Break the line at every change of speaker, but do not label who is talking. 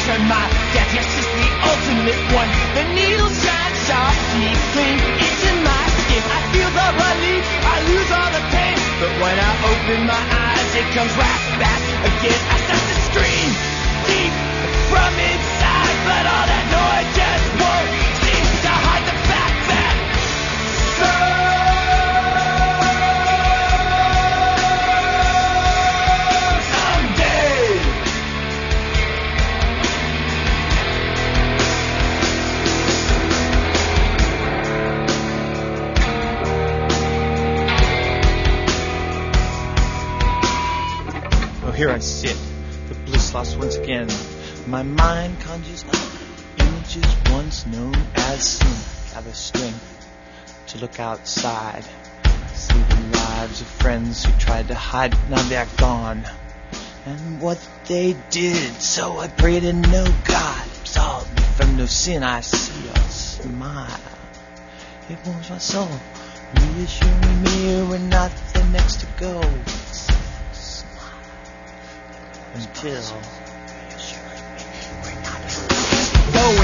picture my death. Yes, it's the ultimate one. The needle shines sharp, deep, clean into my skin. I feel the relief, I lose all the pain. But when I open my eyes, it comes right back again. I start to scream deep from inside, but all that noise just won't seem to hide the fact that
here I sit, the bliss lost once again. My mind conjures up images once known as sin. Gather strength to look outside, see the lives of friends who tried to hide, now they're gone. And what they did, so I pray to no God, absolve me from no sin. I see your smile, it warms my soul, reassuring me we're not the next to go. Until
going